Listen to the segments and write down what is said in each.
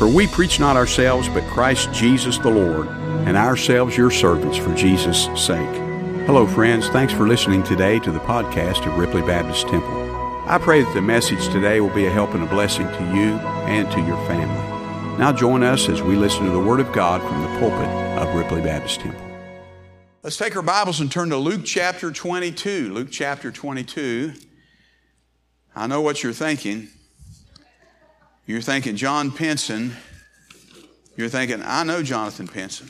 For we preach not ourselves, but Christ Jesus the Lord, and ourselves your servants for Jesus' sake. Hello, friends. Thanks for listening today to the podcast of Ripley Baptist Temple. I pray that the message today will be a help and a blessing to you and to your family. Now join us as we listen to the Word of God from the pulpit of Ripley Baptist Temple. Let's take our Bibles and turn to Luke chapter 22. Luke chapter 22. I know what you're thinking. You're thinking John Pinson. You're thinking, I know Jonathan Pinson.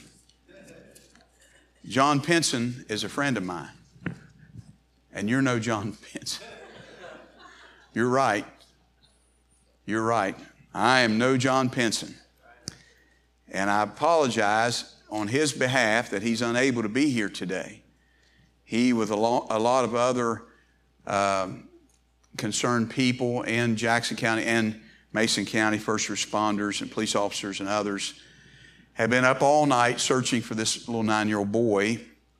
John Pinson is a friend of mine. And you're no John Pinson. You're right. You're right. I am no John Pinson. And I apologize on his behalf that he's unable to be here today. He, with a lot of other concerned people in Jackson County and Mason County, first responders and police officers and others, have been up all night searching for this little 9-year-old boy.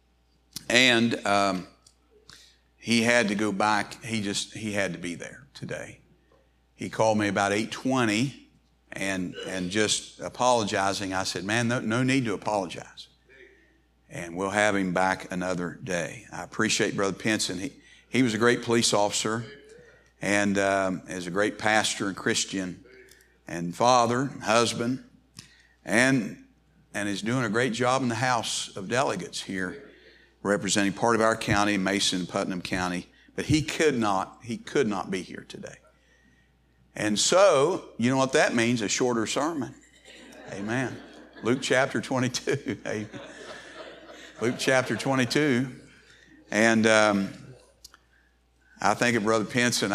And he had to go back. He had to be there today. He called me about 8:20 and just apologizing. I said, man, no need to apologize. And we'll have him back another day. I appreciate Brother Pinson. He was a great police officer and is a great pastor and Christian and father and husband and is doing a great job in the House of Delegates here, representing part of our county, Mason and Putnam County. But he could not be here today. And so, you know what that means? A shorter sermon. Amen. Luke chapter 22. Amen. Luke chapter 22. And I think of Brother Pinson,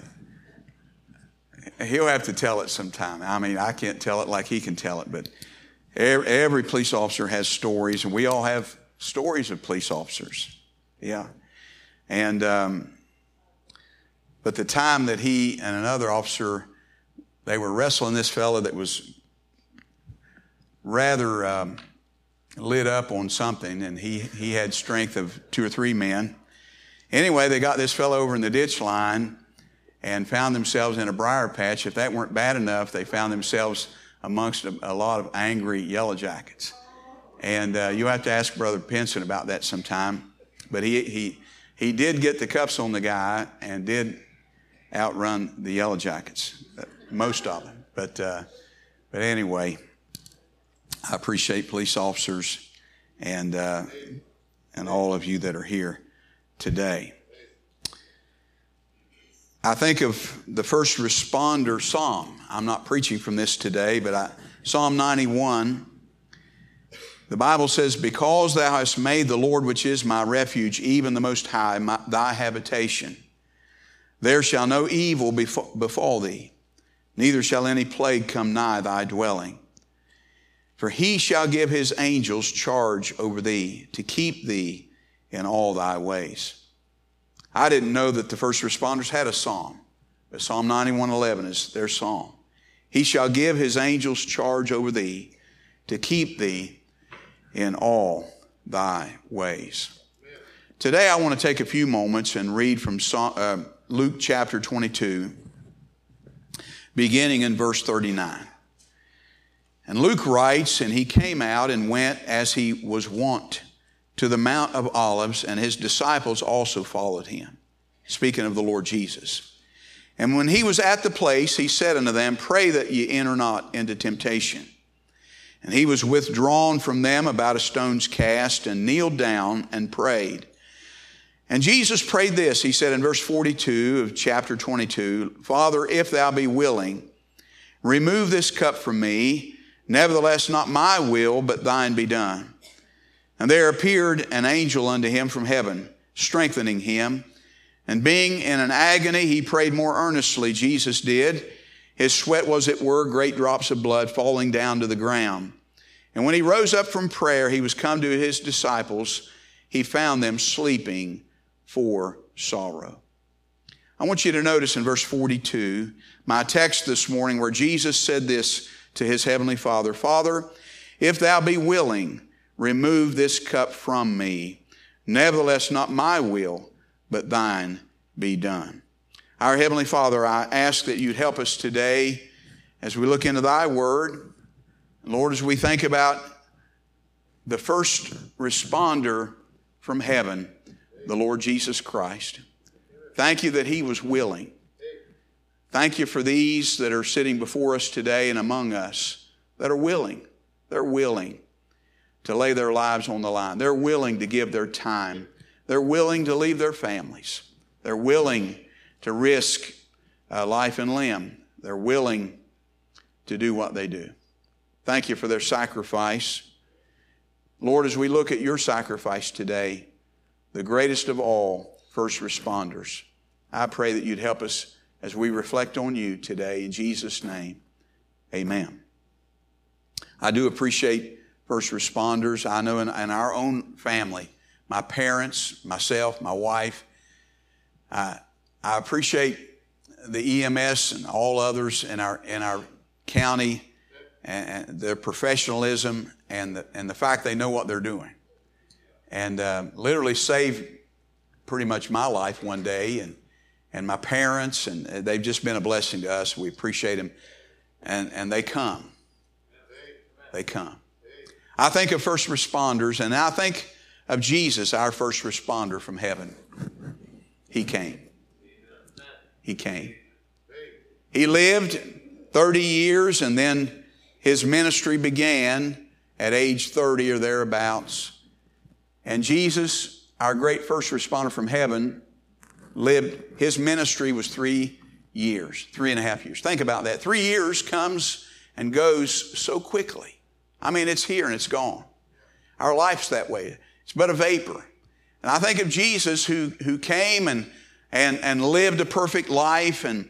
he'll have to tell it sometime. I mean, I can't tell it like he can tell it, but every police officer has stories, and we all have stories of police officers. Yeah. And but the time that he and another officer, they were wrestling this fellow that was rather lit up on something, and he had strength of 2 or 3 men. Anyway, they got this fellow over in the ditch line and found themselves in a briar patch. If that weren't bad enough, they found themselves amongst a lot of angry Yellow Jackets. And you'll have to ask Brother Pinson about that sometime. But he did get the cuffs on the guy and did outrun the Yellow Jackets, most of them. But anyway, I appreciate police officers and all of you that are here today. I think of the first responder psalm. I'm not preaching from this today, but Psalm 91. The Bible says, because thou hast made the Lord, which is my refuge, even the Most High, thy habitation, there shall no evil befall thee, neither shall any plague come nigh thy dwelling. For he shall give his angels charge over thee, to keep thee in all thy ways. I didn't know that the first responders had a psalm, but Psalm 91:11 is their psalm. He shall give his angels charge over thee, to keep thee in all thy ways. Today I want to take a few moments and read from Luke chapter 22, beginning in verse 39. And Luke writes, and he came out and went as he was wont to the Mount of Olives, and his disciples also followed him, speaking of the Lord Jesus. And when he was at the place, he said unto them, pray that ye enter not into temptation. And he was withdrawn from them about a stone's cast, and kneeled down and prayed. And Jesus prayed this, he said in verse 42 of chapter 22, Father, if thou be willing, remove this cup from me. Nevertheless, not my will, but thine be done. And there appeared an angel unto him from heaven, strengthening him. And being in an agony, he prayed more earnestly. Jesus did. His sweat was, it were, great drops of blood falling down to the ground. And when he rose up from prayer, he was come to his disciples. He found them sleeping for sorrow. I want you to notice in verse 42, my text this morning, where Jesus said this to his heavenly Father, Father, if thou be willing, remove this cup from me. Nevertheless, not my will, but thine be done. Our Heavenly Father, I ask that you'd help us today as we look into thy word. Lord, as we think about the first responder from heaven, the Lord Jesus Christ, thank you that He was willing. Thank you for these that are sitting before us today and among us that are willing. They're willing to lay their lives on the line. They're willing to give their time. They're willing to leave their families. They're willing to risk life and limb. They're willing to do what they do. Thank you for their sacrifice. Lord, as we look at your sacrifice today, the greatest of all, first responders, I pray that you'd help us as we reflect on you today. In Jesus' name, amen. I do appreciate first responders. I know in our own family, my parents, myself, my wife, I appreciate the EMS and all others in our county and their professionalism and the fact they know what they're doing. And literally saved pretty much my life one day and my parents, and they've just been a blessing to us. We appreciate them. And they come. They come. I think of first responders, and I think of Jesus, our first responder from heaven. He came. He came. He lived 30 years, and then his ministry began at age 30 or thereabouts. And Jesus, our great first responder from heaven, lived, his ministry was 3 years, 3.5 years. Think about that. 3 years comes and goes so quickly. I mean, it's here and it's gone. Our life's that way. It's but a vapor. And I think of Jesus who came and lived a perfect life and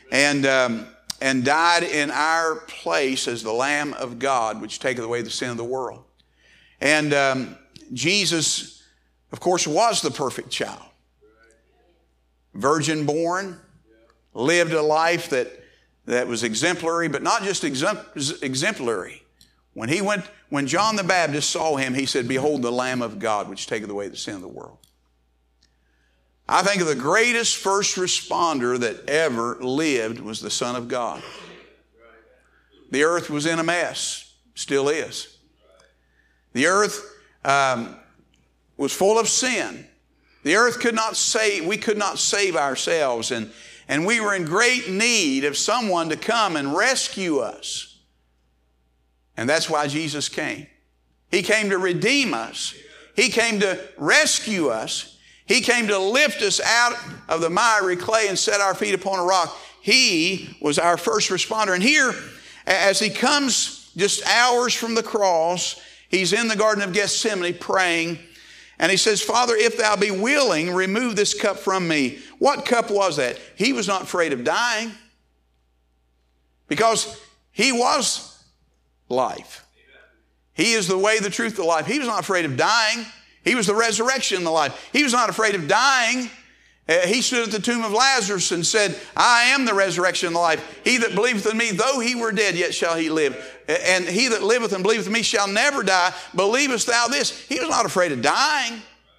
died in our place as the Lamb of God, which taketh away the sin of the world. And Jesus, of course, was the perfect child. Virgin born, lived a life that was exemplary, but not just exemplary. When John the Baptist saw him, he said, "Behold the Lamb of God, which taketh away the sin of the world." I think of the greatest first responder that ever lived was the Son of God. The earth was in a mess, still is. The earth was full of sin. The earth could not save, we could not save ourselves, and we were in great need of someone to come and rescue us. And that's why Jesus came. He came to redeem us. He came to rescue us. He came to lift us out of the miry clay and set our feet upon a rock. He was our first responder. And here, as he comes just hours from the cross, he's in the Garden of Gethsemane praying. And he says, "Father, if thou be willing, remove this cup from me." What cup was that? He was not afraid of dying because he was life. He is the way, the truth, the life. He was not afraid of dying. He was the resurrection and the life. He was not afraid of dying. He stood at the tomb of Lazarus and said, "I am the resurrection and the life. He that believeth in me, though he were dead, yet shall he live. And he that liveth and believeth in me shall never die. Believest thou this?" He was not afraid of dying.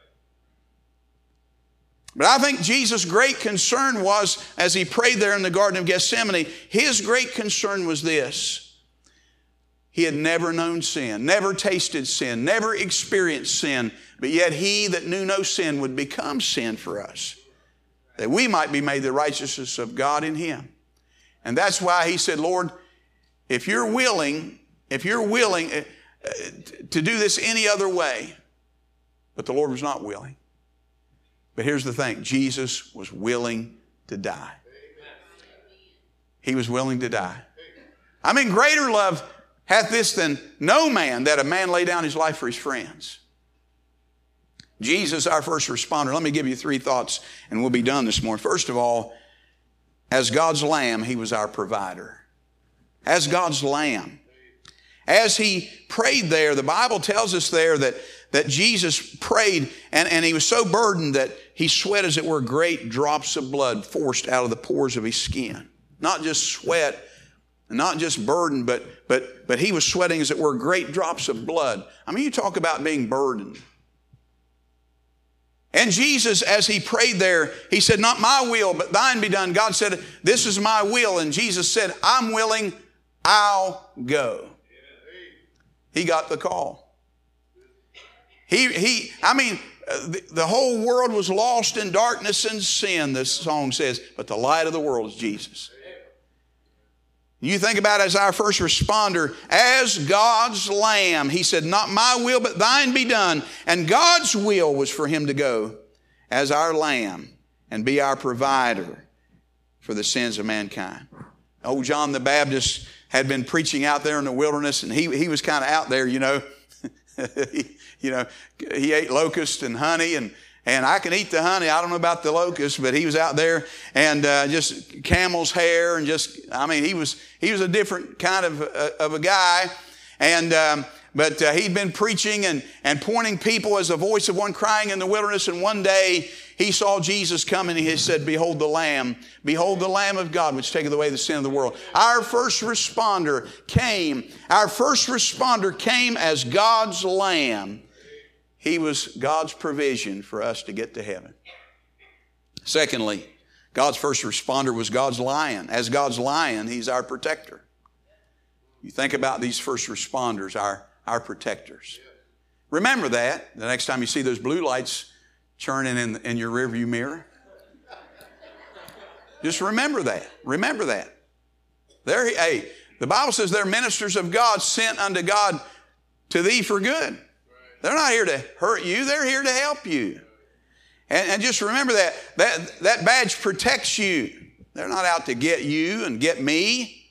But I think Jesus' great concern was, as he prayed there in the Garden of Gethsemane, his great concern was this. He had never known sin, never tasted sin, never experienced sin, but yet he that knew no sin would become sin for us, that we might be made the righteousness of God in him. And that's why he said, "Lord, if you're willing to do this any other way," but the Lord was not willing. But here's the thing, Jesus was willing to die. He was willing to die. I mean, greater love hath this than no man, that a man lay down his life for his friends. Jesus, our first responder. Let me give you 3 thoughts and we'll be done this morning. First of all, as God's Lamb, he was our provider. As God's Lamb. As he prayed there, the Bible tells us there that Jesus prayed and he was so burdened that he sweat, as it were, great drops of blood forced out of the pores of his skin. Not just sweat, not just burden, but he was sweating, as it were, great drops of blood. I mean, you talk about being burdened. And Jesus, as he prayed there, he said, "Not my will, but thine be done." God said, "This is my will." And Jesus said, "I'm willing, I'll go." He got the call. The whole world was lost in darkness and sin, this song says, but the light of the world is Jesus. You think about it as our first responder, as God's lamb. He said, not my will, but thine be done. And God's will was for him to go as our lamb and be our provider for the sins of mankind. Old John the Baptist had been preaching out there in the wilderness, and he was kind of out there, you know. He ate locusts and honey, and I can eat the honey. I don't know about the locusts, but he was out there and just camel's hair and he was a different kind of a guy. But he'd been preaching and pointing people as the voice of one crying in the wilderness. And one day he saw Jesus coming and he said, behold the Lamb of God, which taketh away the sin of the world. Our first responder came as God's Lamb. He was God's provision for us to get to heaven. Secondly, God's first responder was God's lion. As God's lion, he's our protector. You think about these first responders, our protectors. Remember that the next time you see those blue lights churning in your rearview mirror. Just remember that. Remember that. The Bible says they're ministers of God sent unto God to thee for good. They're not here to hurt you. They're here to help you. And just remember that badge protects you. They're not out to get you and get me.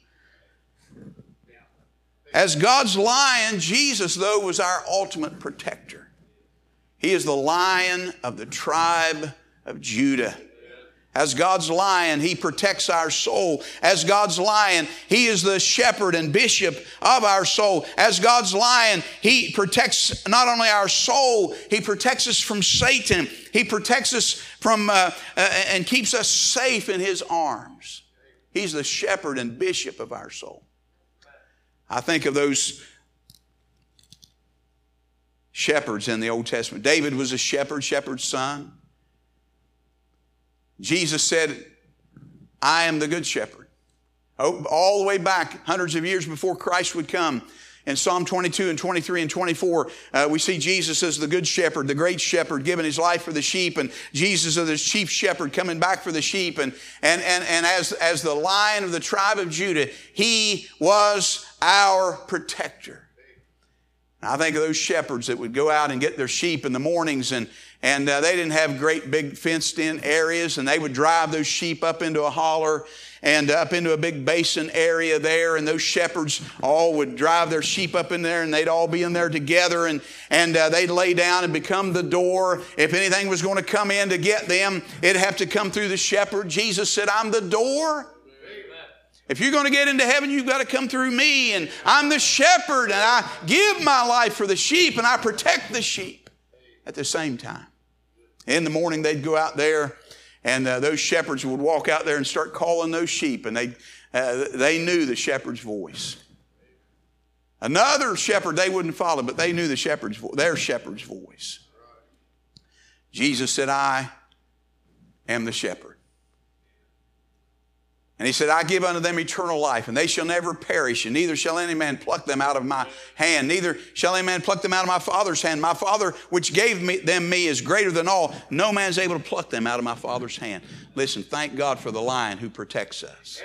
As God's lion, Jesus, though, was our ultimate protector. He is the Lion of the tribe of Judah. As God's lion, he protects our soul. As God's lion, he is the shepherd and bishop of our soul. As God's lion, he protects not only our soul, he protects us from Satan. He protects us from and keeps us safe in his arms. He's the shepherd and bishop of our soul. I think of those shepherds in the Old Testament. David was a shepherd's son. Jesus said, I am the good shepherd. All the way back, hundreds of years before Christ would come. In Psalm 22 and 23 and 24, we see Jesus as the good shepherd, the great shepherd, giving his life for the sheep, and Jesus as the chief shepherd coming back for the sheep. And as the Lion of the tribe of Judah, he was our protector. I think of those shepherds that would go out and get their sheep in the mornings, and they didn't have great big fenced in areas, and they would drive those sheep up into a holler and up into a big basin area there, and those shepherds all would drive their sheep up in there, and they'd all be in there together, and they'd lay down and become the door. If anything was going to come in to get them, it'd have to come through the shepherd. Jesus said, I'm the door. If you're going to get into heaven, you've got to come through me, and I'm the shepherd, and I give my life for the sheep, and I protect the sheep at the same time. In the morning, they'd go out there, and those shepherds would walk out there and start calling those sheep, and they knew the shepherd's voice. Another shepherd they wouldn't follow, but they knew their shepherd's voice. Jesus said, I am the shepherd. And he said, I give unto them eternal life, and they shall never perish, and neither shall any man pluck them out of my hand. Neither shall any man pluck them out of my Father's hand. My Father, which gave them me, is greater than all. No man is able to pluck them out of my Father's hand. Listen, thank God for the Lion who protects us.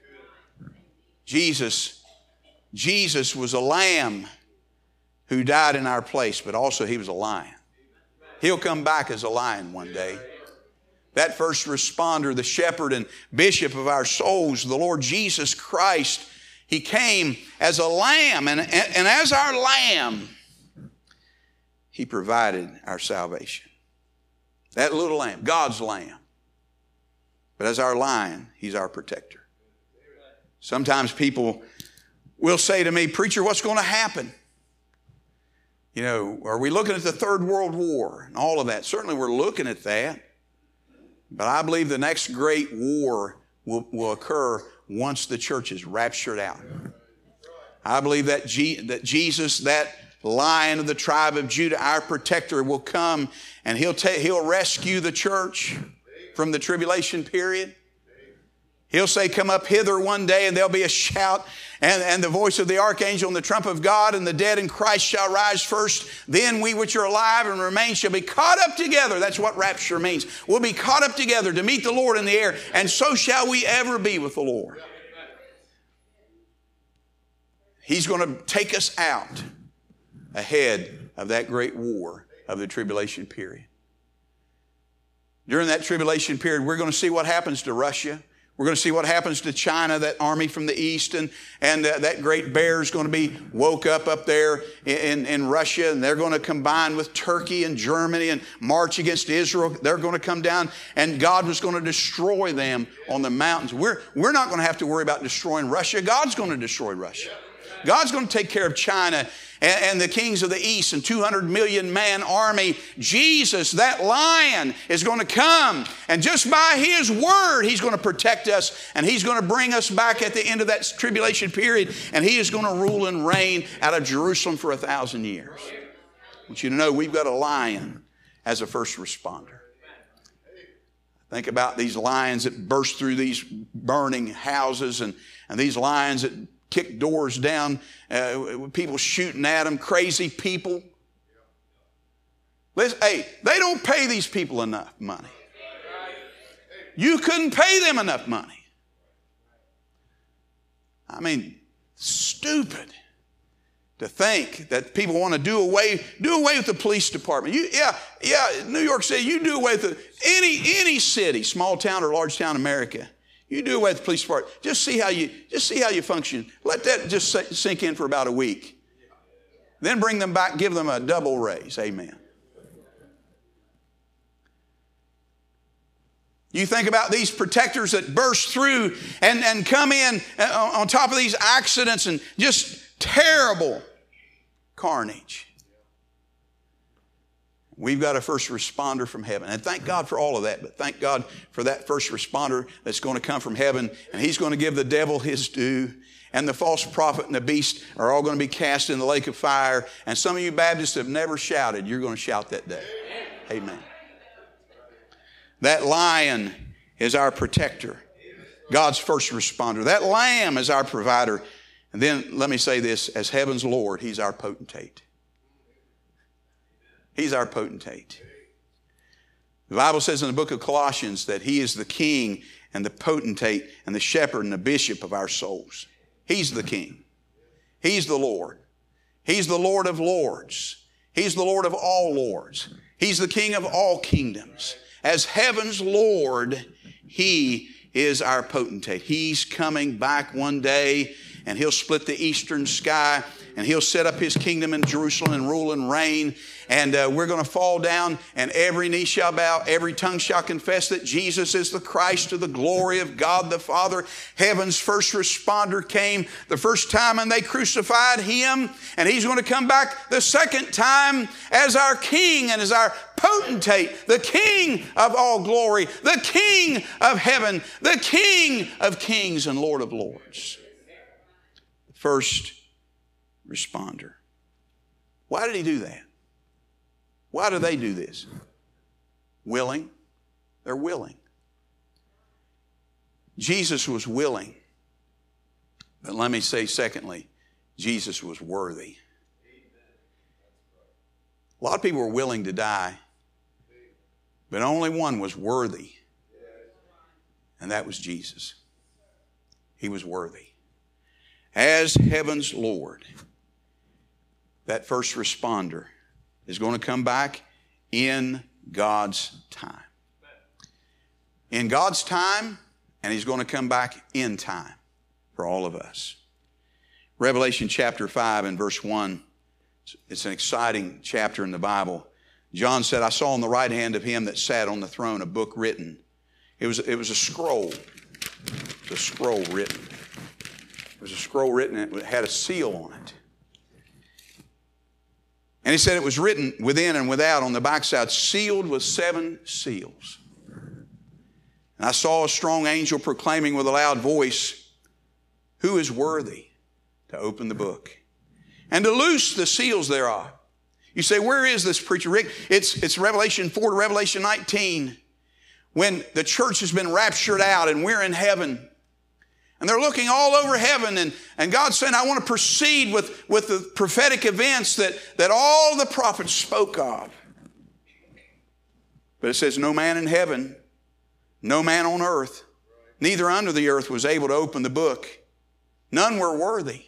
Jesus was a lamb who died in our place, but also he was a lion. He'll come back as a lion one day. That first responder, the shepherd and bishop of our souls, the Lord Jesus Christ, he came as a lamb. And as our lamb, he provided our salvation. That little lamb, God's lamb. But as our lion, he's our protector. Sometimes people will say to me, preacher, what's going to happen? You know, are we looking at the Third World War and all of that? Certainly we're looking at that. But I believe the next great war will occur once the church is raptured out. I believe that Jesus, that Lion of the tribe of Judah, our protector, will come and he'll rescue the church from the tribulation period. He'll say, come up hither one day, and there'll be a shout, and the voice of the archangel and the trump of God, and the dead in Christ shall rise first. Then we which are alive and remain shall be caught up together. That's what rapture means. We'll be caught up together to meet the Lord in the air, and so shall we ever be with the Lord. He's going to take us out ahead of that great war of the tribulation period. During that tribulation period, we're going to see what happens to Russia. We're going to see what happens to China, that army from the east, and that great bear is going to be woke up there in Russia, and they're going to combine with Turkey and Germany and march against Israel. They're going to come down, and God was going to destroy them on the mountains. We're not going to have to worry about destroying Russia. God's going to destroy Russia. God's going to take care of China and the kings of the east and 200 million man army. Jesus, that lion, is going to come, and just by His word, He's going to protect us, and He's going to bring us back at the end of that tribulation period, and He is going to rule and reign out of Jerusalem for 1,000 years. I want you to know we've got a lion as a first responder. Think about these lions that burst through these burning houses, and these lions that kick doors down, people shooting at them, crazy people. Listen, hey, they don't pay these people enough money. You couldn't pay them enough money. I mean, stupid to think that people want to do away with the police department. New York City, you do away with any city, small town or large town in America. You do away with the police department. Just see how you function. Let that just sink in for about a week. Then bring them back, give them a double raise. Amen. You think about these protectors that burst through and come in on top of these accidents and just terrible carnage. We've got a first responder from heaven. And thank God for all of that. But thank God for that first responder that's going to come from heaven. And he's going to give the devil his due. And the false prophet and the beast are all going to be cast in the lake of fire. And some of you Baptists have never shouted. You're going to shout that day. Amen. That lion is our protector. God's first responder. That lamb is our provider. And then let me say this. As heaven's Lord, He's our potentate. He's our potentate. The Bible says in the book of Colossians that He is the king and the potentate and the shepherd and the bishop of our souls. He's the king. He's the Lord. He's the Lord of lords. He's the Lord of all lords. He's the king of all kingdoms. As heaven's Lord, He is our potentate. He's coming back one day, and He'll split the eastern sky, and He'll set up His kingdom in Jerusalem and rule and reign. And we're going to fall down, and every knee shall bow, every tongue shall confess that Jesus is the Christ, to the glory of God the Father. Heaven's first responder came the first time, and they crucified Him. And He's going to come back the second time as our King and as our potentate, the King of all glory, the King of heaven, the King of kings and Lord of lords. First responder. Why did He do that? Why do they do this? Willing. They're willing. Jesus was willing. But let me say secondly, Jesus was worthy. A lot of people were willing to die, but only one was worthy. And that was Jesus. He was worthy. As heaven's Lord, that first responder is going to come back in God's time. In God's time, and He's going to come back in time for all of us. Revelation chapter 5 and verse 1, it's an exciting chapter in the Bible. John said, I saw on the right hand of Him that sat on the throne a book written. It was a scroll. It was a scroll written. It was a scroll written, and it had a seal on it. And he said it was written within and without on the backside, sealed with 7 seals. And I saw a strong angel proclaiming with a loud voice, who is worthy to open the book and to loose the seals thereof? You say, where is this, preacher Rick? It's Revelation 4 to Revelation 19. When the church has been raptured out and we're in heaven, And they're looking all over heaven, and God's saying, I want to proceed with the prophetic events that all the prophets spoke of. But it says, no man in heaven, no man on earth, neither under the earth was able to open the book. None were worthy.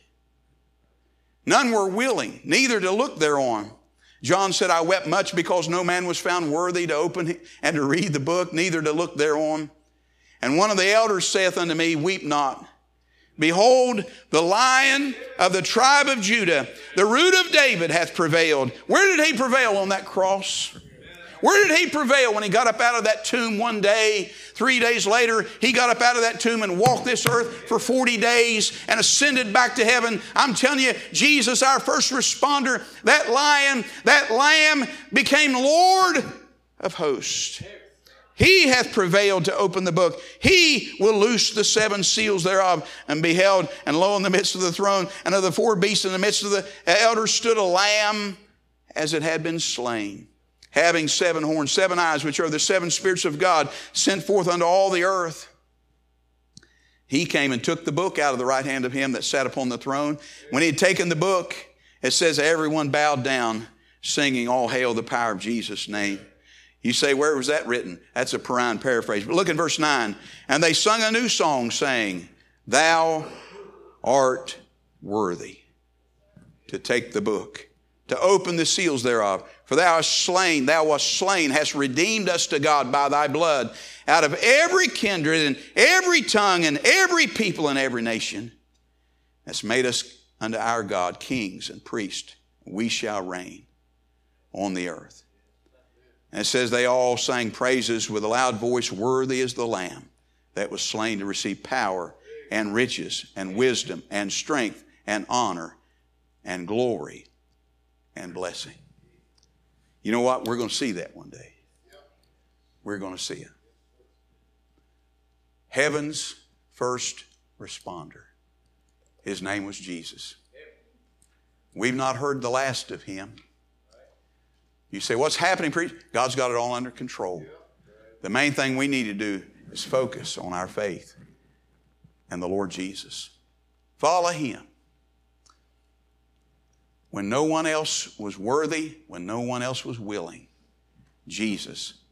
None were willing, neither to look thereon. John said, I wept much because no man was found worthy to open and to read the book, neither to look thereon. And one of the elders saith unto me, weep not. Behold, the Lion of the tribe of Judah, the root of David, hath prevailed. Where did he prevail on that cross? Where did he prevail when he got up out of that tomb one day? 3 days later, he got up out of that tomb and walked this earth for 40 days and ascended back to heaven. I'm telling you, Jesus, our first responder, that lion, that lamb became Lord of hosts. He hath prevailed to open the book. He will loose the 7 seals thereof. And beheld, and lo, in the midst of the throne and of the 4 beasts in the midst of the elders stood a lamb as it had been slain, having 7 horns, 7 eyes, which are the 7 spirits of God, sent forth unto all the earth. He came and took the book out of the right hand of him that sat upon the throne. When he had taken the book, it says everyone bowed down, singing, all hail the power of Jesus' name. You say, where was that written? That's a Perine paraphrase. But look in verse 9. And they sung a new song, saying, thou art worthy to take the book, to open the seals thereof. For thou wast slain, hast redeemed us to God by thy blood, out of every kindred and every tongue and every people and every nation. Hast made us unto our God kings and priests. We shall reign on the earth. And it says they all sang praises with a loud voice, worthy is the Lamb that was slain to receive power and riches and wisdom and strength and honor and glory and blessing. You know what? We're going to see that one day. We're going to see it. Heaven's first responder. His name was Jesus. We've not heard the last of him. You say, what's happening, preacher? God's got it all under control. The main thing we need to do is focus on our faith and the Lord Jesus. Follow him. When no one else was worthy, when no one else was willing, Jesus